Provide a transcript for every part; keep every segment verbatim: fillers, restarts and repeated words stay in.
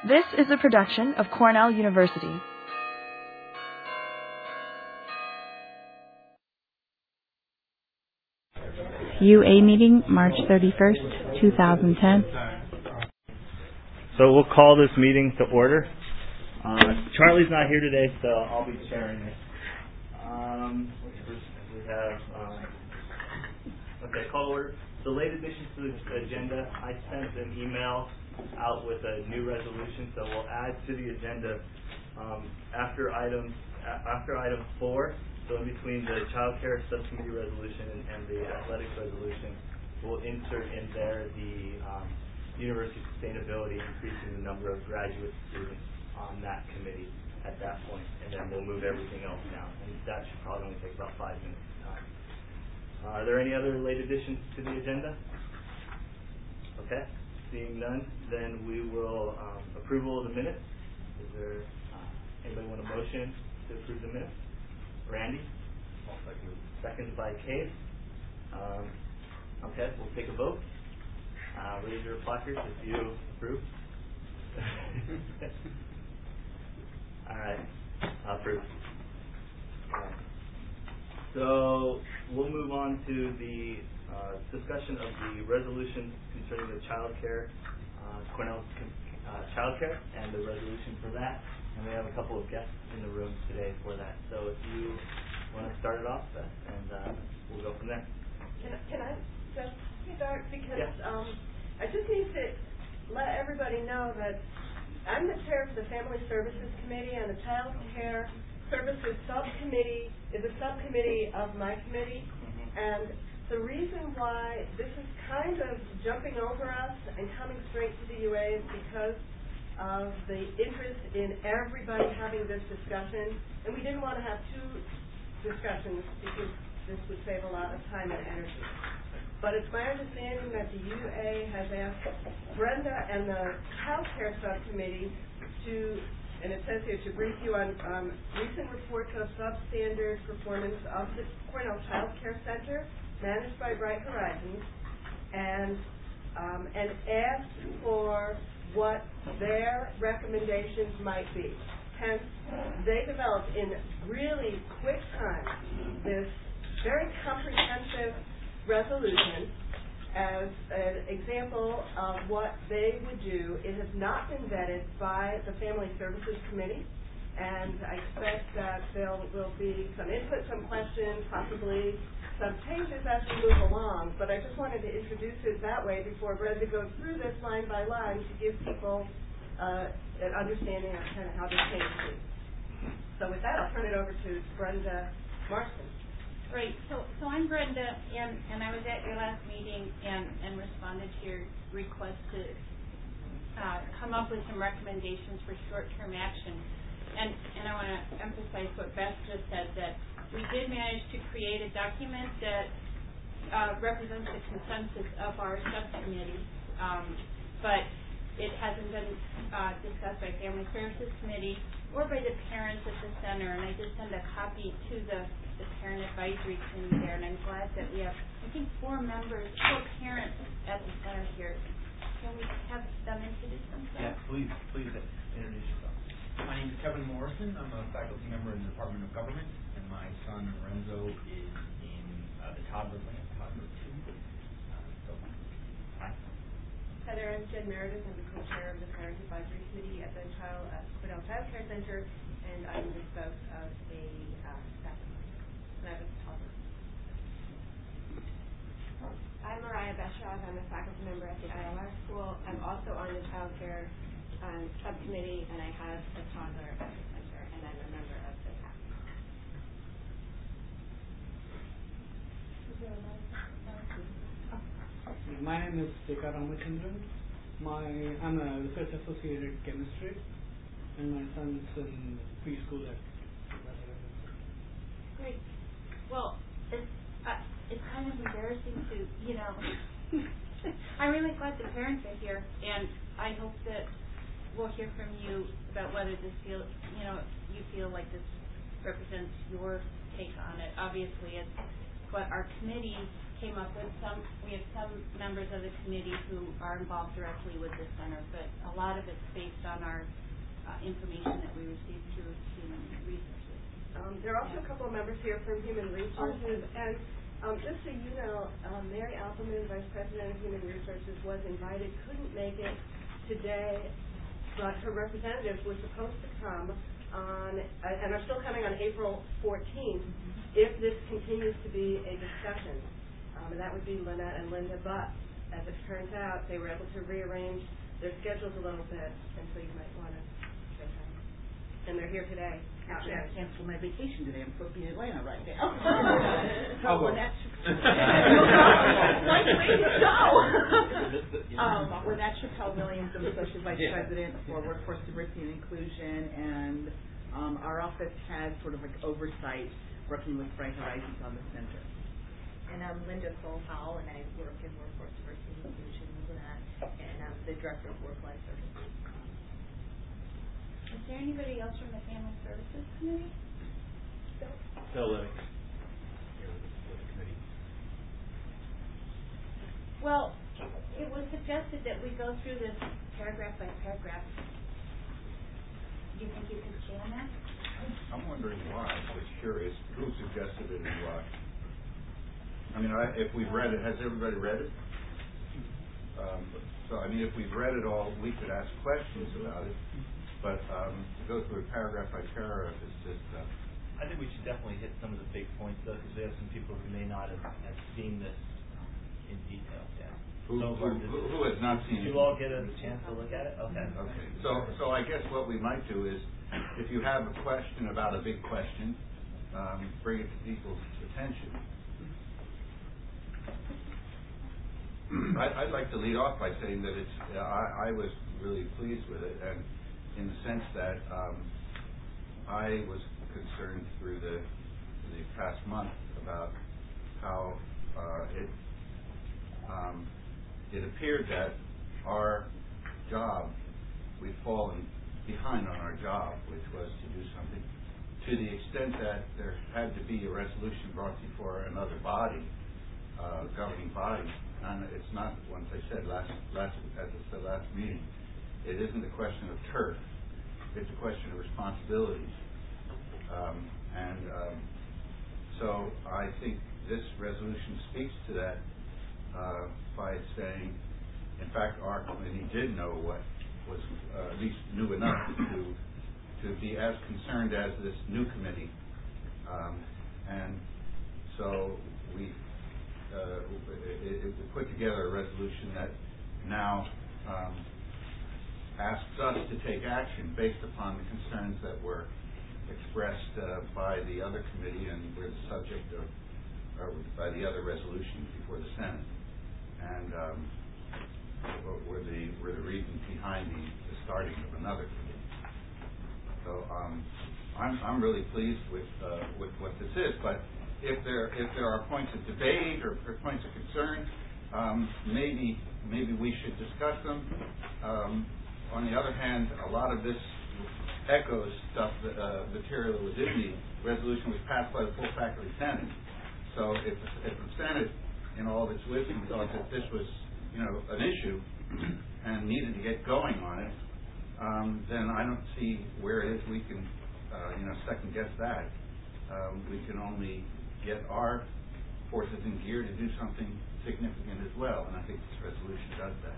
This is a production of Cornell University. U A meeting, March thirty-first, two thousand ten. So we'll call this meeting to order. Uh, Charlie's not here today, so I'll be chairing it. Um, we have, um, okay, call order. The late additions to the agenda, I sent an email out with a new resolution, so we'll add to the agenda um, after item after item four. So in between the child care subcommittee resolution and, and the athletics resolution, we'll insert in there the um, university sustainability, increasing the number of graduate students on that committee at that point, and then we'll move everything else down. And that should probably only take about five minutes of time. Uh, are there any other late additions to the agenda? Okay, seeing none, then we will um, approval of the minutes. Is there uh, anybody want a motion to approve the minutes? Randy? I'll second. Seconded by Kate. Um, okay, we'll take a vote. Uh, raise your placards if you approve. All right, I'll approve. All right. So we'll move on to the uh, discussion of the resolution concerning the child care, uh, Cornell uh, child care, and the resolution for that. And we have a couple of guests in the room today for that. So if you want to start it off, Beth, and uh, we'll go from there. Can, can I just start? Because yeah. um, I just need to let everybody know that I'm the chair of the Family Services Committee, and the Child Care Services Subcommittee is a subcommittee of my committee. Mm-hmm. And the reason why this is kind of jumping over us and coming straight to the U A is because of the interest in everybody having this discussion. And we didn't want to have two discussions because this would save a lot of time and energy. But it's my understanding that the U A has asked Brenda and the Child Care Subcommittee to, and it says here, to brief you on um, recent reports of substandard performance of the Cornell Child Care Center, managed by Bright Horizons, and um, and ask for what their recommendations might be. Hence, they developed in really quick time this very comprehensive resolution as an example of what they would do. It has not been vetted by the Family Services Committee, and I expect that there will be some input, some questions, possibly some changes as we move along. But I just wanted to introduce it that way before Brenda goes through this line by line to give people uh, an understanding of kind of how this changes. So with that, I'll turn it over to Brenda Marston. Great. So, so I'm Brenda, and, and I was at your last meeting and, and responded to your request to uh, come up with some recommendations for short-term action. And, and I want to emphasize what Beth just said, that we did manage to create a document that uh, represents the consensus of our subcommittee, um, but it hasn't been uh, discussed by Family Services Committee or by the parents at the center. And I just sent a copy to the, the Parent Advisory Committee there, and I'm glad that we have, I think, four members, four parents at the center here. Can we have them introduce themselves? Yeah, please, please introduce yourself. My name is Kevin Morrison. I'm a faculty member in the Department of Government, and my son Lorenzo is in uh, the toddler lab, toddler two. Uh, so, hi. Heather, I'm Jen Meredith. I'm the co-chair of the Parent Advisory Committee at the Child at Cornell Child Care Center, and I'm the spouse of a uh, staff member, and I have a toddler. I'm Mariah Beshaw. I'm a faculty member at the I O R school. I'm also on the Child Care um, subcommittee, and I have a toddler at the center, and I'm a member of the staff. My name is Dekha Ramachandran. My I'm a research associate at chemistry, and my son's in preschool at. Great. Well, it's uh, it's kind of embarrassing to, you know. I'm really glad the parents are here, and I hope that we'll hear from you about whether this feel, you know, you feel like this represents your take on it. Obviously, it's but our committee came up with some, we have some members of the committee who are involved directly with the center, but a lot of it's based on our uh, information that we received through Human Resources. Um, there are also a couple of members here from Human Resources, and um, just so you know, um, Mary Alperman, Vice President of Human Resources, was invited, couldn't make it today, but her representatives were supposed to come on, uh, and are still coming on April fourteenth, mm-hmm. if this continues to be a discussion. Um, and that would be Lynette and Linda, but as it turns out, they were able to rearrange their schedules a little bit, and so you might want to say hi. And they're here today. Actually, I canceled my vacation today. I'm supposed to be in Atlanta right now. Oh, well, that's nice way to go. um, well, that's Chappelle Williams. I'm Associate Vice yeah. President for Workforce Diversity and Inclusion, and um, our office has sort of like oversight working with Bright Horizons on the center. And I'm Linda Cole-Howell, and I work in Workforce Diversity and Inclusion, and I'm the Director of Work-Life Services. Is there anybody else from the Family Services Committee? Bill Living. Well, it was suggested that we go through this paragraph by paragraph. Do you think you could stand that? I'm wondering why. I was curious who suggested it and why. I mean, I, if we've read it, has everybody read it? Um, so, I mean, if we've read it all, we could ask questions about it. But um, to go through it paragraph by paragraph is just... Uh, I think we should definitely hit some of the big points, though, because we have some people who may not have, have seen this in detail yet. Who, who, who, who has not seen it? Did you all get a chance to look at it? Okay. Okay. So, so I guess what we might do is, if you have a question about a big question, um, bring it to people's attention. I, I'd like to lead off by saying that it's. Uh, I, I was really pleased with it, and in the sense that um, I was concerned through the the past month about how uh, it um, it appeared that our job, we'd fallen behind on our job, which was to do something, to the extent that there had to be a resolution brought before another body, uh, governing body. And it's not, once I said last, last, as I said last meeting, it isn't a question of turf. It's a question of responsibilities. Um, and um, so I think this resolution speaks to that uh, by saying, in fact, our committee did know what was, uh, at least knew enough to to be as concerned as this new committee. Um, and so we Uh, it, it put together a resolution that now um, asks us to take action based upon the concerns that were expressed uh, by the other committee and were the subject of, or by the other resolution before the Senate, and um, were the were the reasons behind the, the starting of another committee. So um, I'm I'm really pleased with uh, with what this is, but. If there if there are points of debate or points of concern, um, maybe maybe we should discuss them. Um, on the other hand, a lot of this echoes stuff that, uh, material that was in the resolution was passed by the full faculty senate. So if if the Senate, in all of its wisdom, thought that this was you know an issue and needed to get going on it, um, then I don't see where it is we can uh, you know second guess that. Um, we can only get our forces in gear to do something significant as well, and I think this resolution does that.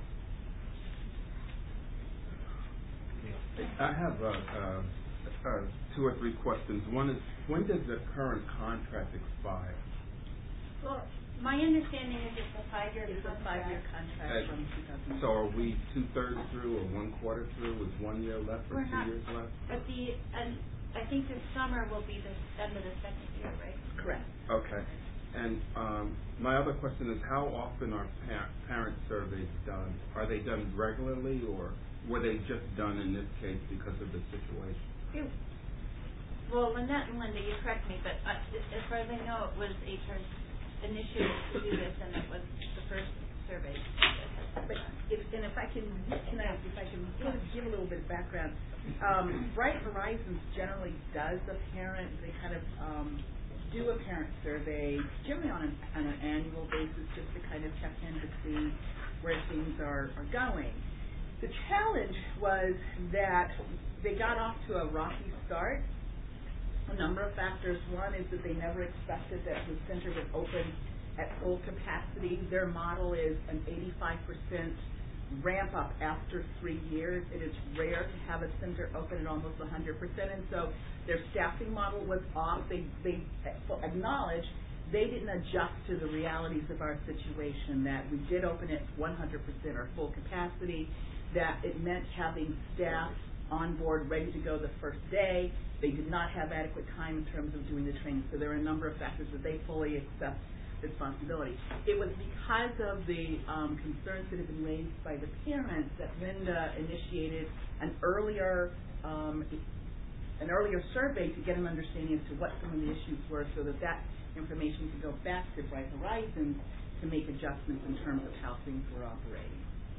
I have uh, uh, uh, two or three questions. One is, when does the current contract expire? Well, my understanding is it's a five-year It's contract. a five-year contract Uh, from two thousand. So are we two-thirds through or one quarter through? Is one year left or We're two not, years left? At the, and I think this summer will be the end of the second year, right? Correct. Okay. And um, my other question is, how often are par- parent surveys done? Are they done regularly, or were they just done in this case because of the situation? It, well, Lynette and Linda, you correct me, but uh, as far as I know, it was H R's initiative to do this, and it was the first survey. But if, and if I can, can I, if I can give, give a little bit of background, um, Bright Horizons generally does a parent. They kind of um, do a parent survey, generally on an, on an annual basis, just to kind of check in to see where things are, are going. The challenge was that they got off to a rocky start. A number of factors. One is that they never expected that the center would open at full capacity. Their model is an eighty-five percent ramp up after three years. It is rare to have a center open at almost one hundred percent, and so their staffing model was off. They, they acknowledged they didn't adjust to the realities of our situation, that we did open at one hundred percent or full capacity, that it meant having staff on board ready to go the first day. They did not have adequate time in terms of doing the training. So there are a number of factors that they fully accept responsibility. It was because of the um, concerns that have been raised by the parents that Linda initiated an earlier um, an earlier survey to get an understanding as to what some of the issues were, so that that information could go back to Bright Horizons to make adjustments in terms of how things were operating.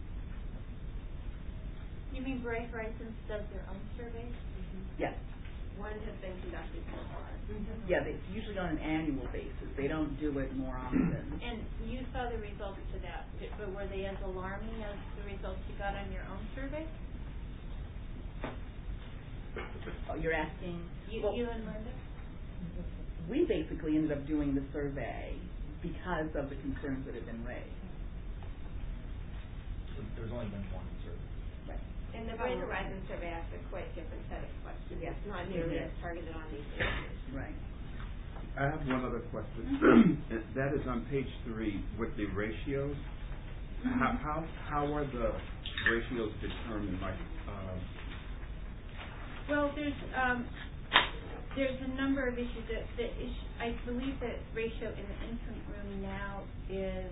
You mean Bright Horizons does their own surveys? Mm-hmm. Yes. One has been conducted so far. Mm-hmm. Yeah, it's usually on an annual basis. They don't do it more often. And you saw the results to that, but were they as alarming as the results you got on your own survey? Oh, you're asking? You, well, you and Linda? We basically ended up doing the survey because of the concerns that have been raised. So there's only been one survey. Right. And the Bright Horizons survey asked a quite different set of questions. Yes. It's not nearly as targeted on these issues. Right. I have one other question. That is on page three with the ratios. Mm-hmm. How, how how are the ratios determined? Like, uh, well, there's um, there's a number of issues. That the issue, I believe that ratio in the infant room now is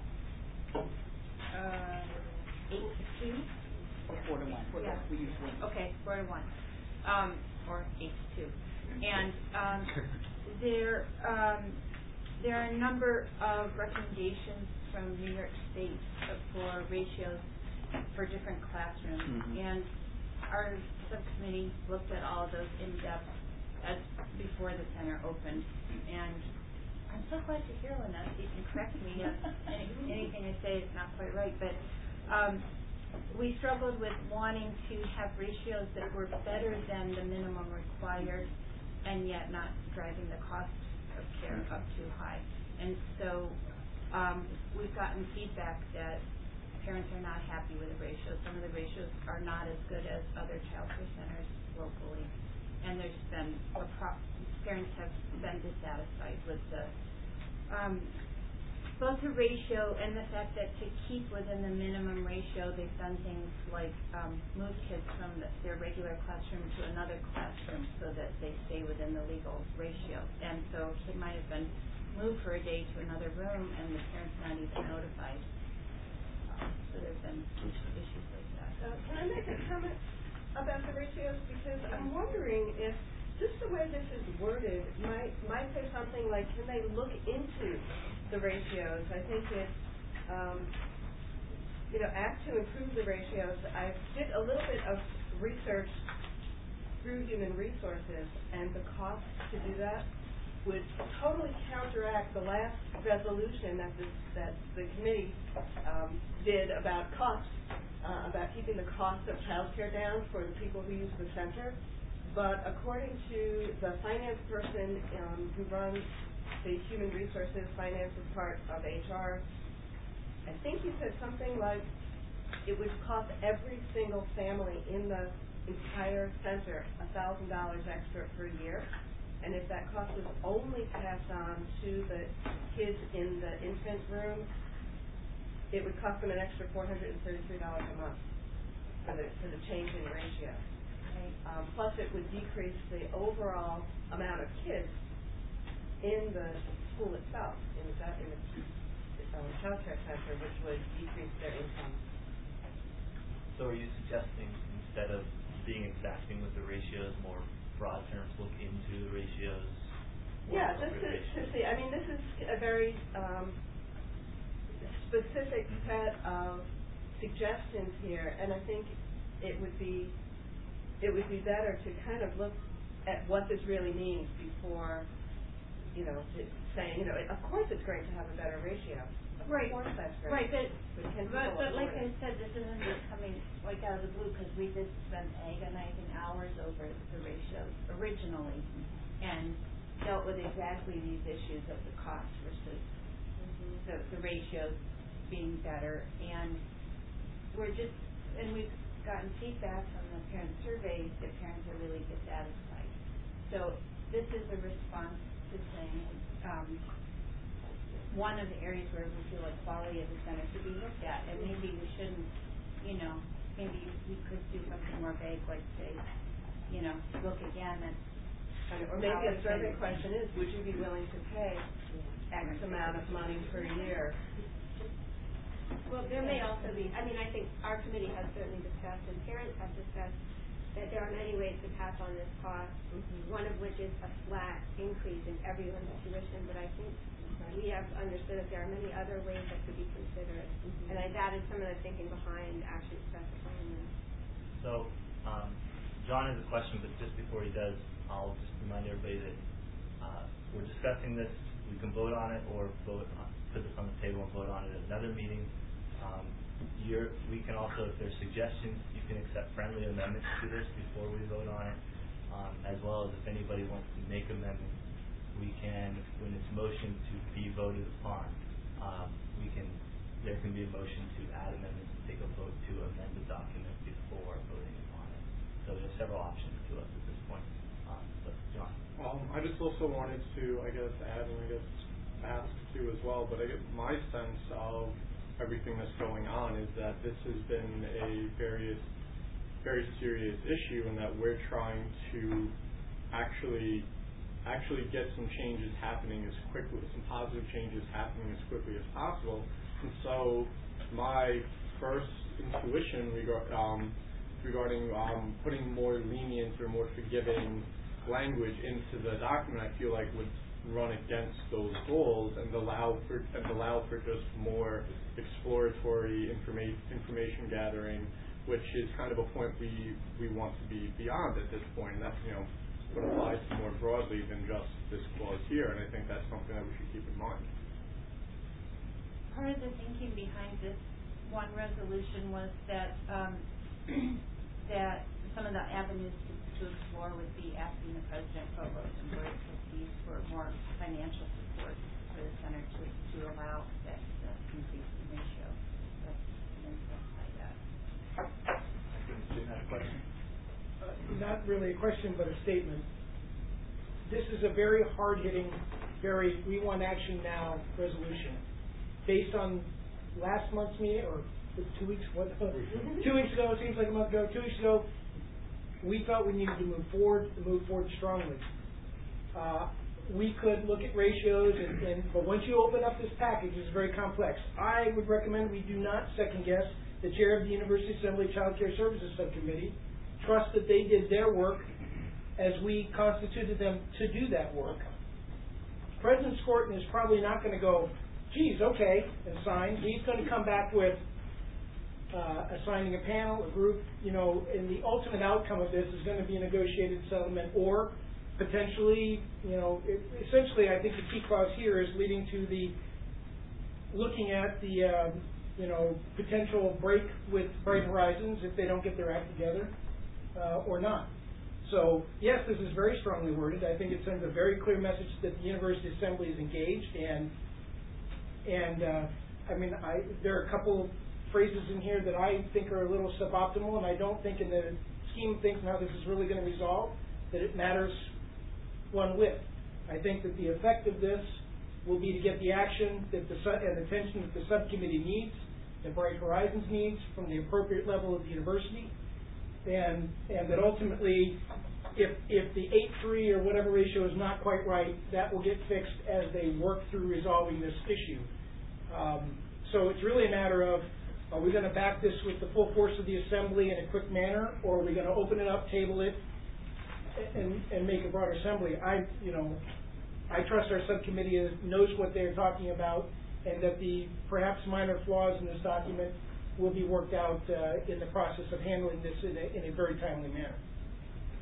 uh, eight to two. Or four to one. Four Yeah. We use one. Okay, four to one, um, or eight to two, and um, there um, there are a number of recommendations from New York State for ratios for different classrooms, mm-hmm. and our subcommittee looked at all of those in depth as before the center opened, and I'm so glad to hear, Lynette, you can correct me if any, anything I say is not quite right, but. Um, We struggled with wanting to have ratios that were better than the minimum required and yet not driving the cost of care up too high. And so um, we've gotten feedback that parents are not happy with the ratios. Some of the ratios are not as good as other child care centers locally. And there's been, a pro- parents have been dissatisfied with the um, both the ratio and the fact that to keep within the minimum ratio, they've done things like um, move kids from the, their regular classroom to another classroom so that they stay within the legal ratio. And so a kid might have been moved for a day to another room and the parent's not even notified. Um, so there's been issues like that. Uh, can I make a comment about the ratios? Because I'm wondering if just the way this is worded might might say something like, can they look into the ratios? I think it, um, you know, act to improve the ratios. I did a little bit of research through human resources, and the cost to do that would totally counteract the last resolution that the, that the committee um, did about cost, uh, about keeping the cost of child care down for the people who use the center. But according to the finance person um, who runs the human resources, finance is part of H R, I think he said something like it would cost every single family in the entire center one thousand dollars extra per year. And if that cost was only passed on to the kids in the infant room, it would cost them an extra four hundred thirty-three dollars a month for the, for the change in ratio. Um, plus, it would decrease the overall amount of kids in the school itself, in the, in the um, child care center, which would decrease their income. So are you suggesting, instead of being exacting with the ratios, more broad terms, look into the ratios? Yeah, just to, to see. I mean, this is a very um, specific set of suggestions here, and I think it would be it would be better to kind of look at what this really means before, you know, to- saying, you know, of course it's great to have a better ratio. Of Right. course that's great. Right, but, But can but, people but like afford I it? said, this isn't just coming like out of the blue, because we did spend agonizing hours over the ratios originally, and dealt with exactly these issues of the cost versus the, the ratios being better, and we're just, and we've gotten feedback from the parent surveys that parents are really dissatisfied. So this is a response to saying, um, one of the areas where we feel like quality of the center should be looked at, and maybe we shouldn't, you know, maybe we could do something more vague, like say, you know, look again at. Or maybe a survey question is, would you be willing to pay X amount of money per year? Well, there may also be, I mean, I think our committee has certainly discussed, and parents have discussed, that there are many ways to pass on this cost, mm-hmm. one of which is a flat increase in everyone's tuition, but I think we have understood that there are many other ways that could be considered, mm-hmm. and I, that is some of the thinking behind actually specifying this. So, um, John has a question, but just before he does, I'll just remind everybody that uh, we're discussing this. We can vote on it or vote on, put this on the table and vote on it at another meeting. Um, you're, we can also, if there's suggestions, you can accept friendly amendments to this before we vote on it, um, as well as if anybody wants to make amendments, we can, when it's motion to be voted upon, um, we can, there can be a motion to add amendments and take a vote to amend the document before voting upon it. So there's several options to us at this point. Um, so, John. Um, I just also wanted to, I guess, add and I guess ask too as well, but I guess my sense of everything that's going on is that this has been a very, very serious issue, and that we're trying to actually, actually get some changes happening as quickly, some positive changes happening as quickly as possible. And so, my first intuition regard, um, regarding um, putting more lenient or more forgiving language into the document, I feel like would run against those goals and allow for and allow for just more exploratory information information gathering, which is kind of a point we we want to be beyond at this point, and that's, you know, what applies more broadly than just this clause here, and I think that's something that we should keep in mind. Part of the thinking behind this one resolution was that um, that some of the avenues to, to explore would be asking the president, provost, and board of trustees for more financial support for the center to, to allow that uh, increase in ratio. But then by that. Jim had a question? Uh, not really a question, but a statement. This is a very hard-hitting, very we want action now resolution, based on last month's meeting or two weeks. What? two weeks ago. It seems like a month ago. Two weeks ago, we felt we needed to move forward, to move forward strongly. Uh, we could look at ratios, and, and but once you open up this package, it's very complex. I would recommend we do not second guess the chair of the University Assembly Child Care Services Subcommittee. Trust that they did their work as we constituted them to do that work. President Skorton is probably not going to go, geez, okay, and sign. He's going to come back with uh, assigning a panel, a group, you know, and the ultimate outcome of this is going to be a negotiated settlement, or potentially, you know, it, essentially I think the key clause here is leading to the looking at the, uh, you know, potential break with Bright Horizons if they don't get their act together, uh, or not. So, yes, this is very strongly worded. I think it sends a very clear message that the University Assembly is engaged, and, and uh, I mean, I, there are a couple of phrases in here that I think are a little suboptimal, and I don't think in the scheme of things and how this is really going to resolve that it matters one whit. I think that the effect of this will be to get the action that the and attention that the subcommittee needs, that Bright Horizons needs from the appropriate level of the university, and and that ultimately, if if the eight three or whatever ratio is not quite right, that will get fixed as they work through resolving this issue. Um, so it's really a matter of, are we going to back this with the full force of the assembly in a quick manner, or are we going to open it up, table it, and and make a broader assembly? I you know, I trust our subcommittee knows what they're talking about, and that the perhaps minor flaws in this document will be worked out uh, in the process of handling this in a, in a very timely manner.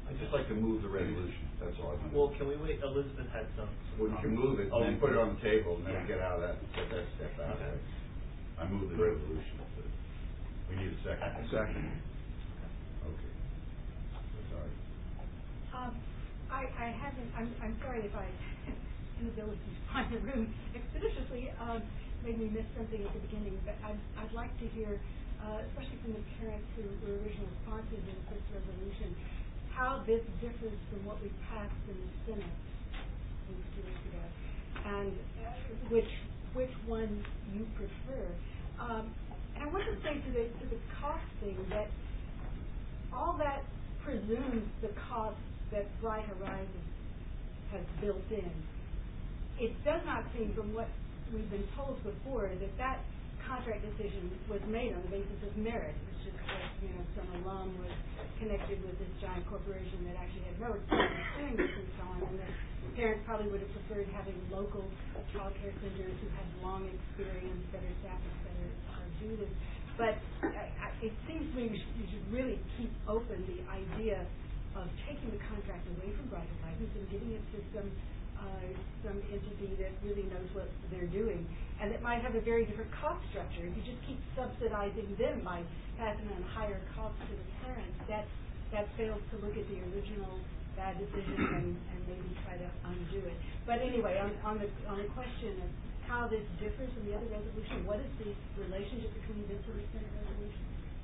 I'd just like to move the resolution, that's all I want. Well, can we wait? Elizabeth had some. Well, you can move it, Oh, and then put it on the table, and then yeah. we get out of that, get that step out. Okay. I move the resolution. We need a second. Second. Okay. Sorry. Um, I, I haven't, I'm, I'm sorry if I, inability to find the room expeditiously, um, made me miss something at the beginning, but I'd, I'd like to hear, uh, especially from the parents who were original sponsors of this resolution, how this differs from what we passed in the Senate a few weeks ago, and uh, which which one you prefer. Um, and I want to say to the to the cost thing that all that presumes the cost that Bright Horizons has built in. It does not seem, from what we've been told before, that that contract decision was made on the basis of merit. It's just that, you know, some alum was connected with this giant corporation that actually had no experience doing this and so on, and the parents probably would have preferred having local child care centers who had long experience, better staff, et cetera, uh, do this. But uh, it seems to me we should, we should really keep open the idea of taking the contract away from Bright Horizons and giving it to some uh, some entity that really knows what they're doing, and it might have a very different cost structure. If you just keep subsidizing them by passing on higher costs to the parents, that that fails to look at the original bad decision and, and maybe try to undo it. But anyway, on, on the on the question of how this differs from the other resolution, what is the relationship between this and the Senate resolution?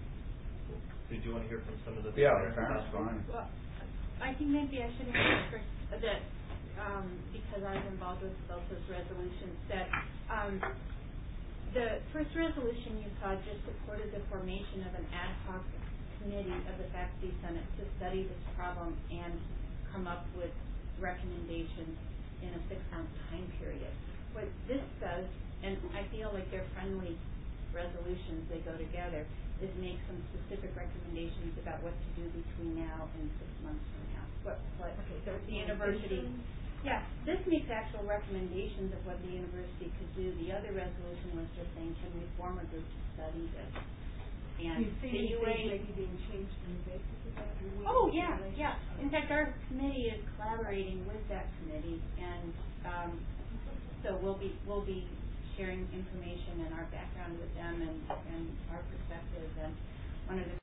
Did you want to hear from some of the Yeah, parents? parents, fine. Well, I think maybe I should answer first that um, because I was involved with both those resolutions, that um, the first resolution you saw just supported the formation of an ad hoc committee of the Faculty Senate to study this problem and come up with recommendations in a six-month time period. What this does, and I feel like they're friendly resolutions, they go together, is make some specific recommendations about what to do between now and six months from now. What, what okay, so the university, yeah, this makes actual recommendations of what the university could do. The other resolution was just saying, can we form a group to study this? And you see the U A maybe being changed on the basis of that? Oh yeah, yeah. In fact, our committee is collaborating with that committee, and um, so we'll be we'll be sharing information and our background with them and, and our perspective. And one of the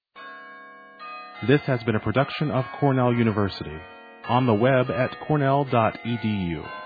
This has been a production of Cornell University. On the web at cornell dot e d u.